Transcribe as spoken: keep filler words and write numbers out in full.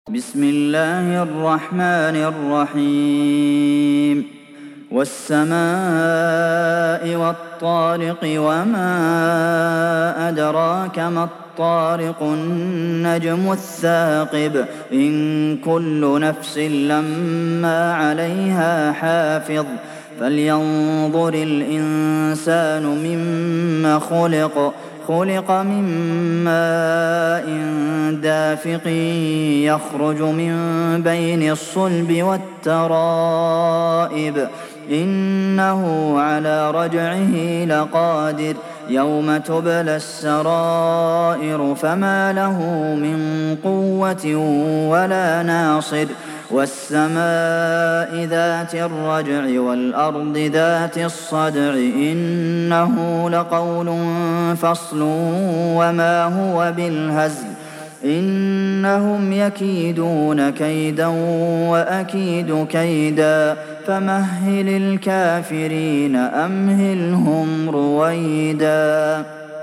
بسم الله الرحمن الرحيم والسماء والطارق وما أدراك ما الطارق النجم الثاقب إن كل نفس لما عليها حافظ فلينظر الإنسان مما خلق خلق من ماء دافق يخرج من بين الصلب والترائب إنه على رجعه لقادر يوم تبلى السرائر فما له من قوة ولا ناصر والسماء ذات الرجع والأرض ذات الصدع إنه لقول فصل وما هو بالهزل إنهم يكيدون كيدا وأكيد كيدا فمهل الكافرين أمهلهم رويدا